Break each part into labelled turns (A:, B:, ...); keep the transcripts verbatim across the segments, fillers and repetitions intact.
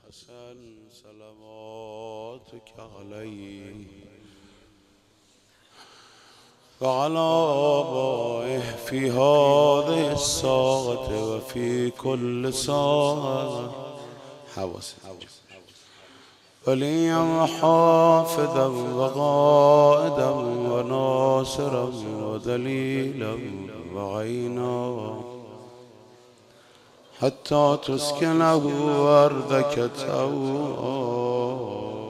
A: الحسن صلواتك عليه وعلى آبائه في هذه الساعة وفي كل ساعة حوس وليا وحافظا وقائدا وناصرا ودليلا وعينا حتى تسكنه أرضك طوعا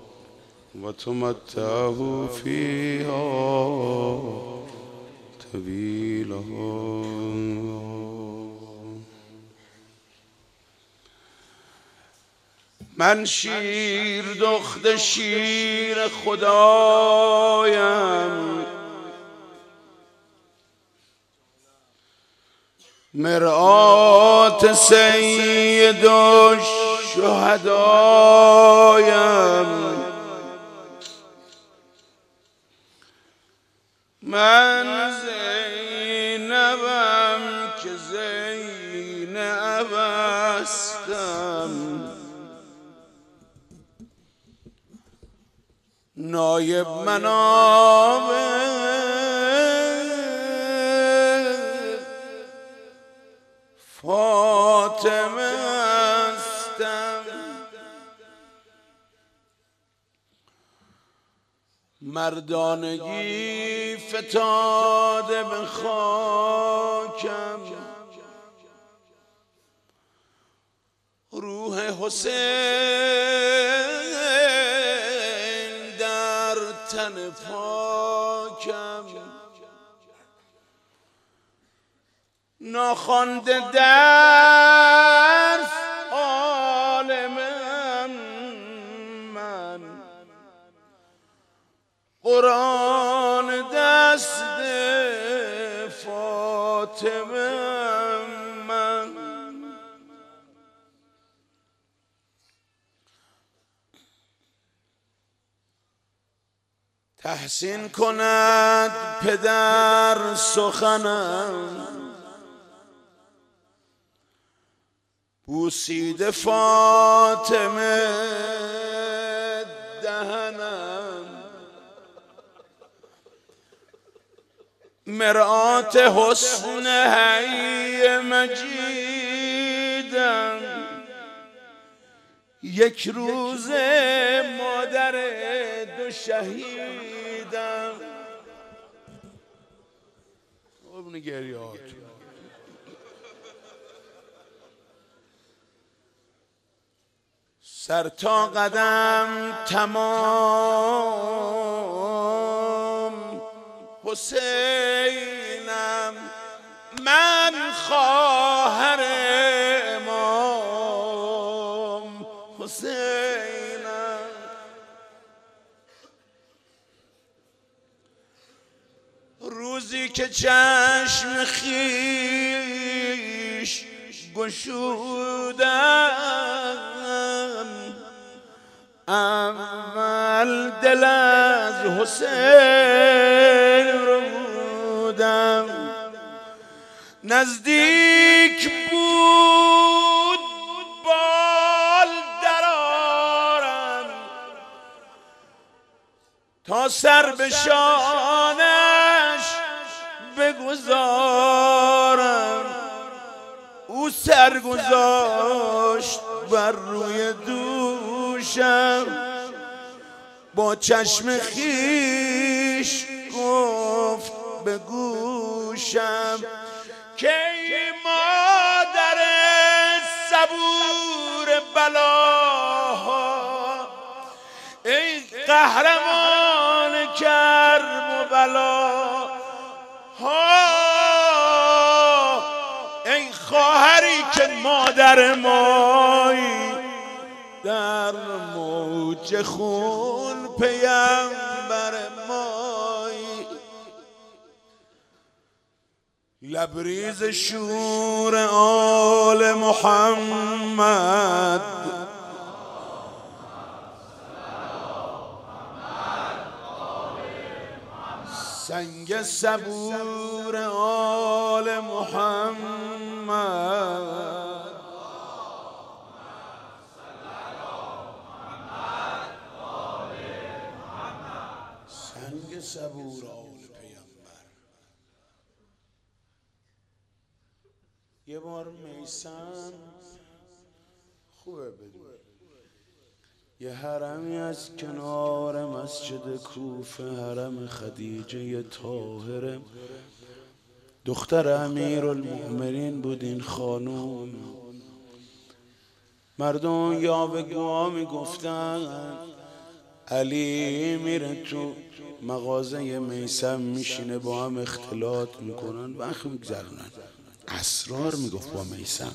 A: وتمتعه فيها طويلا. من شیر دخت شیر خدایم، مرآت سید الشهدایم. من زینبم که زینب استم، نایب منابع فاطمه استم. مردانگی فتاده به خاکم، روح حسین در تن پاکم. ناخوانده درس عالمم من، قرآن دست فاطمه من. تحسین کند پدر سخنم، بوسیده فاطمه دهنم. مرآت حسن حی مجیدم، یک روز مادر دو شهیدم. قربون گریه‌هات. سر تا قدم تمام حسینم، من خواهر امام حسینم. روزی که چشم خویش گشودم، اول دل از حسین رودم. نزدیک بود بال درارم، تا سر به شانش بگذارم. او سر گذاشت بر روی دوشم، با چشم خیش گفت به گوشم که ای مادر صبور بلاها، ای قهرمان کرب و بلاها، ای خواهری که مادر مایی، در موج خون پیامبر مایی. لبریز شور آل محمد، سنگ صبور آل محمد. صبور آل پیامبر. یه بار میثم خوبه بدون یه حرمی از کنار مسجد کوفه، حرم خدیجه طاهره، دختر امیرالمؤمنین بود این خانوم. مردم یا بگوها میگفتن علی میره تو مغازه میثم میشینه، با هم اختلاط میکنن، وقت میگذرونن. اسرار میگفت با میثم.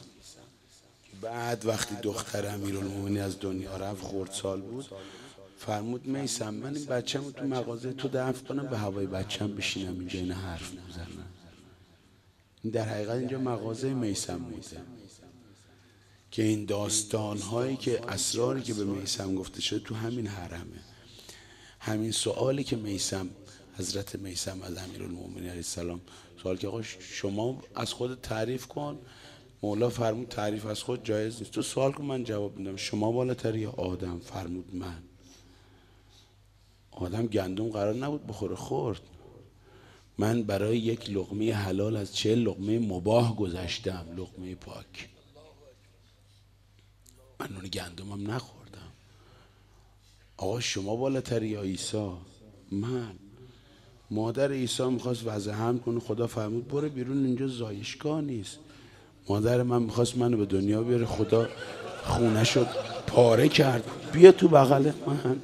A: بعد وقتی دختر امیرالمومنین از دنیا رفت، خردسال بود، فرمود میثم من این بچه‌مو تو مغازه تو دفن کنم، به هوای بچه‌م بشینم اینجا این حرف میزنم. این در حقیقت اینجا مغازه میثم بوده که این داستان‌هایی که اسراری که به میثم گفته شده تو همین حرمه. همین سوالی که میثم حضرت میثم از امیرالمومنین علیه السلام سوال که آقا شما از خود تعریف کن، مولا فرمود تعریف از خود جایز نیست، تو سوال کن من جواب میدم. شما بالاتری یا آدم؟ فرمود من. آدم گندم قرار نبود بخوره، خورد. من برای یک لقمه حلال از چهل لقمه مباح گذشتم، لقمه پاک. من اون گندمم نخوردم. آقا شما بالاتری یا عیسی؟ من. مادر عیسی میخواست وضع هم کنه، خدا فرمود برو بیرون، اینجا زایشگاه نیست. مادر من میخواست منو به دنیا بیاره، خدا خونه شد پاره کرد، بیا تو بغل من.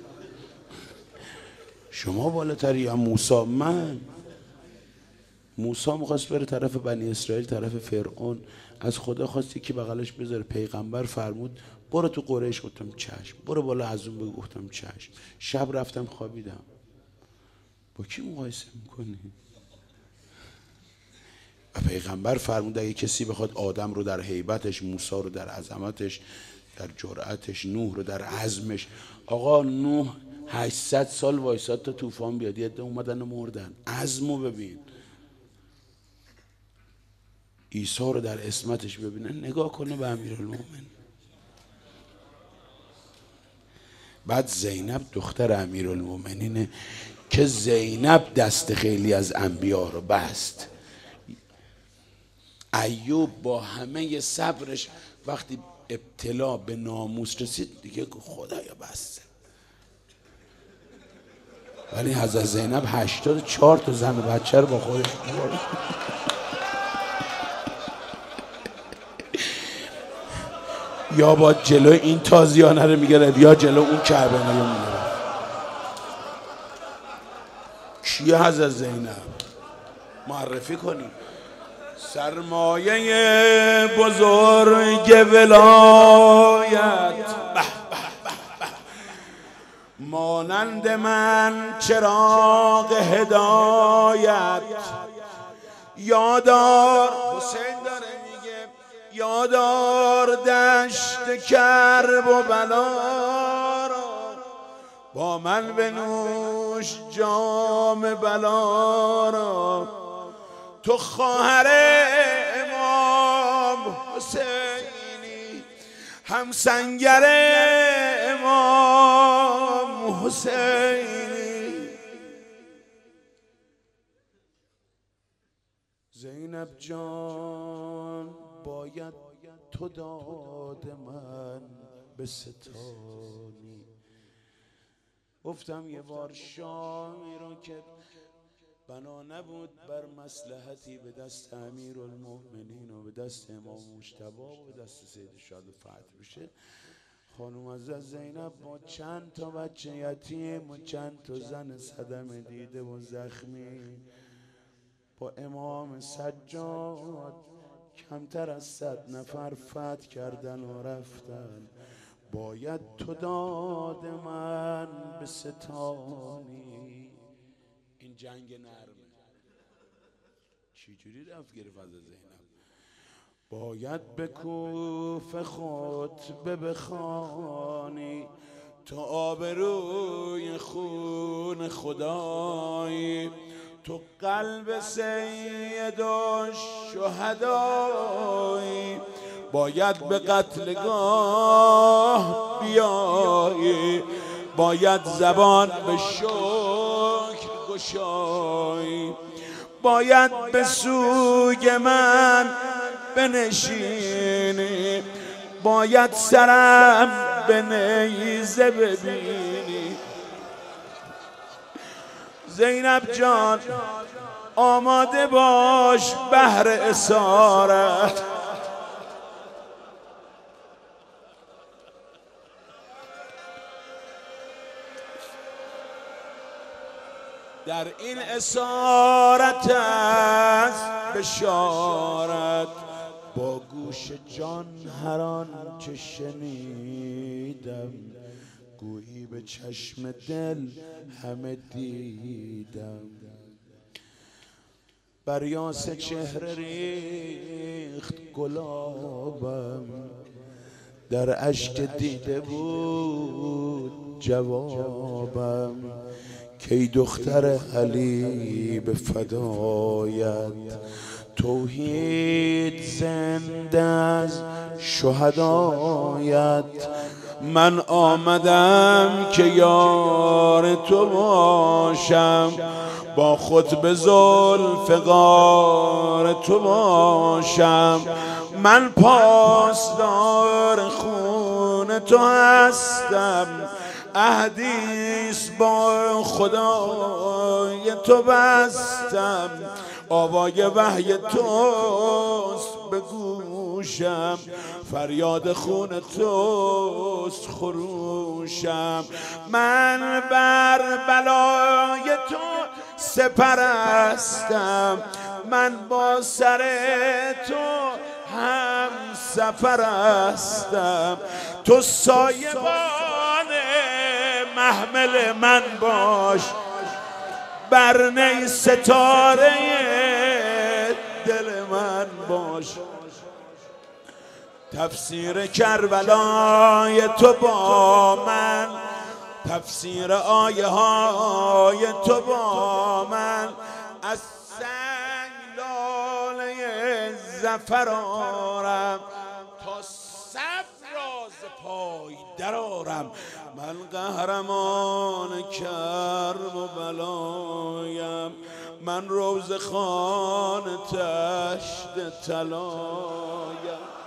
A: شما بالاتری یا موسی؟ من. موسی میخواست بره طرف بنی اسرائیل، طرف فرعون، از خدا خواستی که بغلش بذاره. پیغمبر فرمود برو تو قریش، گفتم چشم. برو بالا از اون بگو، گفتم چشم. شب رفتم خوابیدم. با کی مقایسه میکنی؟ و پیغمبر فرمود اگه کسی بخواد آدم رو در هیبتش، موسی رو در عظمتش، در جرأتش، نوح رو در عزمش. آقا نوح هشتصد سال وایساد تا طوفان بیاد، یه عده اومدن و مردن. عزمو ببین. عیسی رو در عصمتش ببینه، نگاه کنه به امیرالمومنین. بعد زینب دختر امیرالمومنینه که زینب دست خیلی از انبیا رو بست. ایوب با همه صبرش وقتی ابتلا به ناموس رسید دیگه خدایا بسته. ولی حضرت زینب هشتاد و چهار تا زن و بچه رو با خودش برد. یا با جلو این تازیانه رو میگرد یا جلو اون کعبه رو میگرد. کیه حضرت زینب؟ معرفی کنی. سرمایه بزرگ ولایت، به به به به، مانند من چراغ هدایت. یادار حسین داره میگه یادار دشت کرب و بلا را، با من بنوش جام بلا را. تو خواهر امام حسینی، همسنگر امام حسینی. زینب جان باید تو داد من به ستانی. گفتم یه بار شامی رو که بنا نبود بر مصلحتی به دست امیرالمؤمنین و به دست امام مجتبی و به دست سید شاد و فتح بشه، خانم عزیز زینب با چند تا بچه یتیم و چند تا زن صدمه دیده و زخمی با امام سجاد کمتر از صد نفر فتح کردن و رفتن. باید تو داد من به ستانی. این جنگ نرمه چی جوری رفت گرفت از زینب. باید به کوفه خطبه بخوانی، تو آبروی خون خدایی. تو قلب سید الشهدایی، باید به قتلگاه بیایی. باید زبان به شکر گشایی، باید به سوی من بنشینی، باید سرم به نیزه ببینی. زینب جان آماده باش بهر اسارت، در این اسارت است بشارت، با گوش جان هر آنچه شنیدم، گویی به چشم دل همه دیدم. بر یاس چهره ریخت گلابم، در اشک دیده بود جوابم، کی دختر علی به فدایت، توحید زنده از شهدایت. من آمدم که یار تو باشم، با خود به زلف غار تو باشم. من پاسدار خون تو هستم، عهدیست با خدای تو بستم. آوای وحی توست به گوشم، فریاد خون توست خروشم. من بر بلای تو سپرستم، من با سر تو هم سفر هستم. تو سایبان محمل من باش، بر نی ستاره دل من باش. تفسیر کربلای تو با من، تفسیر آیه های تو با من. از سنگ لاله ظفر آرم، تا صبر راز پای درآرم. من قهرمان کرب و بلایم، من روزخوان تشت طلایم.